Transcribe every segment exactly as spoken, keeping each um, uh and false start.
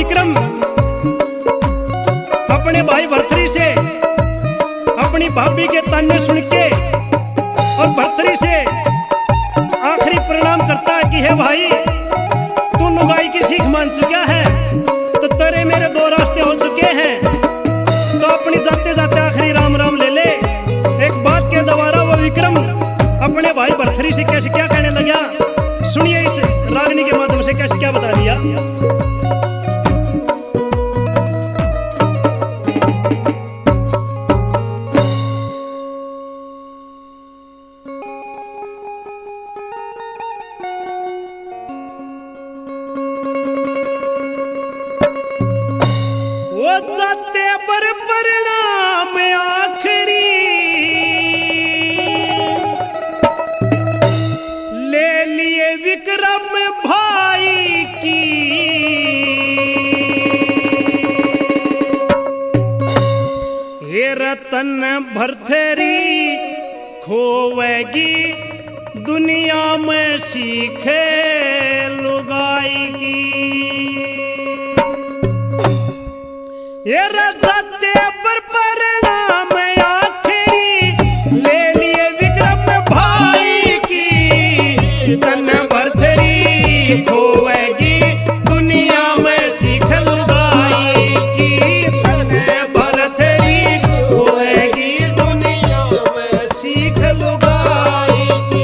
विक्रम अपने भाई भर्तरी से अपनी भाभी के ताने सुन के और भर्तरी से आखिरी प्रणाम करता है कि हे भाई तू लुगाई की सीख मान चुका है तो तेरे मेरे दो रास्ते हो चुके हैं, तो अपनी जाते जाते आखिरी राम राम ले ले। एक बात के दोबारा वो विक्रम अपने भाई भर्तरी से कैसे क्या कहने लगा, सुनिए इस रागनी के माध्यम से कैसे क्या बता दिया। वो जाते पर परिणाम आखिरी ले लिए विक्रम भाई की, ये रतन भर्तरी खोवेगी दुनिया में सीखे लुगाई की। ये रजाते पर परिणाम आखिरी ले लिए विक्रम भाई की, तन भर्तरी खोवेगी दुनिया में सीख लुगाई की, तन भर्तरी खोवेगी दुनिया में सीख लुगाई की।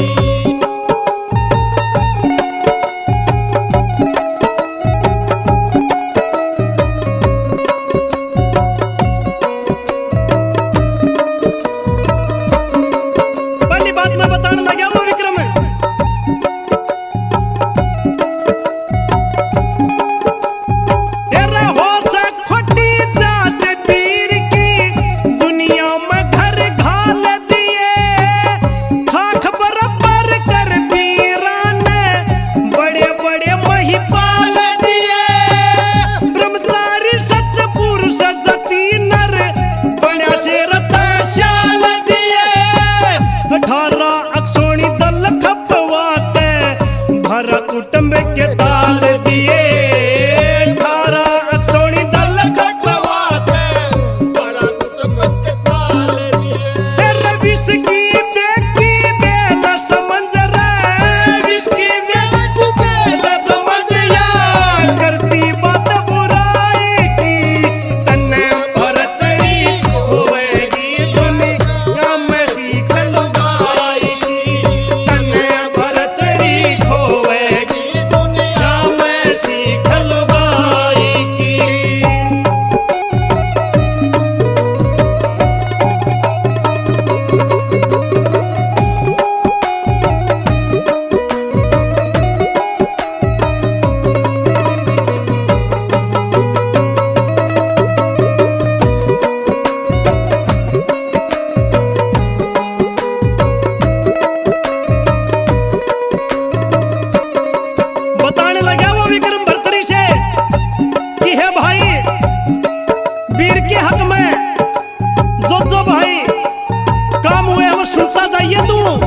कुटुंब के ताल दिए थारा अक्सोनी दल खटवाते, थारा कुटुंब के ताल दिए। तेरे विष की बेटी बेला समझ रे, विष की बेटी बेला समझ यार, करती बात बुराई की, तन्ने भर्तरी खोवेगी दुनिया में सीख लुगाई की, तन्ने भर्तरी खोवेगी सीख लुगाई की। बताने लगा वो विक्रम भर्तरी से कि हे भाई वीर के हक में जो जो भाई काम हुए वो सुनता जाइए तू।